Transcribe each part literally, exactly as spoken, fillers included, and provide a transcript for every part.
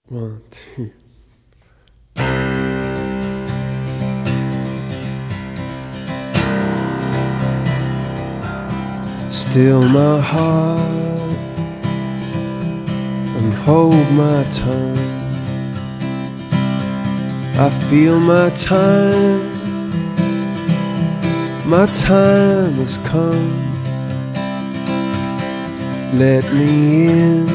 One, two. Still my heart and hold my tongue. I feel my time, my time has come. Let me in,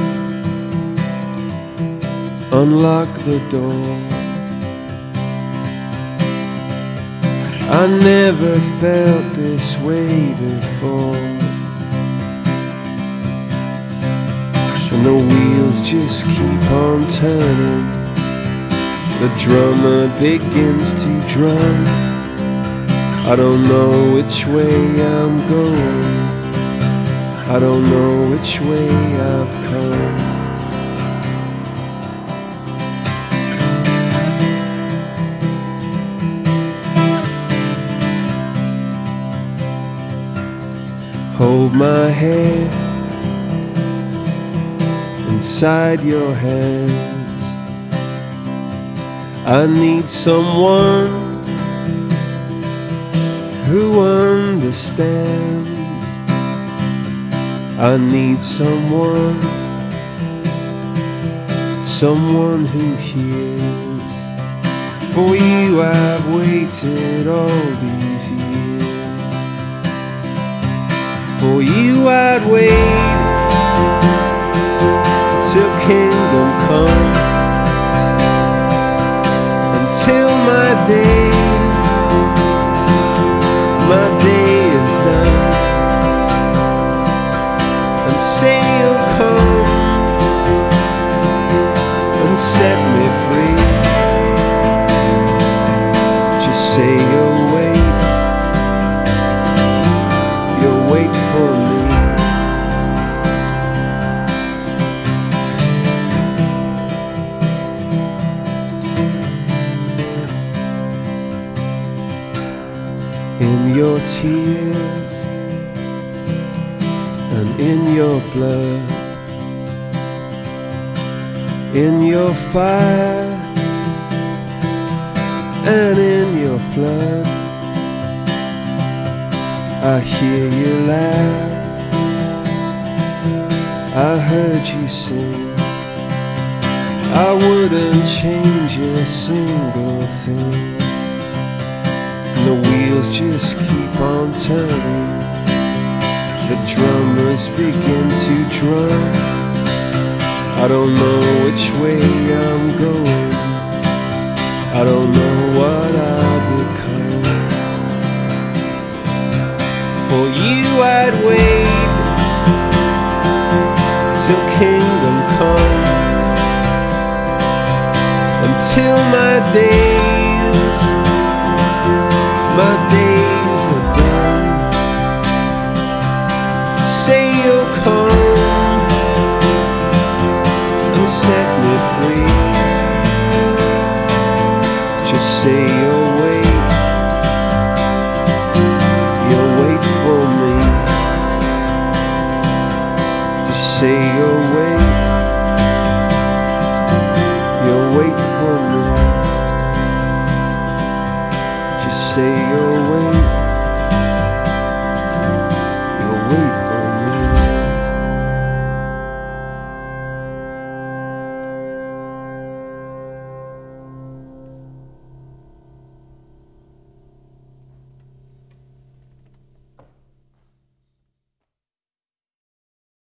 unlock the door. I never felt this way before, and the wheels just keep on turning. The drummer begins to drum. I don't know which way I'm going, I don't know which way I've come. Hold my head inside your hands. I need someone who understands. I need someone, someone who hears. For you I've waited all these years. For you I'd wait till kingdom come, until my day, my day is done, and say you'll come and set me free. Just say you'll wait, you'll wait for me. In your tears and in your blood, in your fire and in your flood, I hear you laugh, I heard you sing. I wouldn't change a single thing. The wheels just keep on turning. The drummers begin to drum. I don't know which way I'm going, I don't know what I'll become. For you I'd wait till kingdom come, until my days, my days are done. Say you'll come and set me free. Just say you'll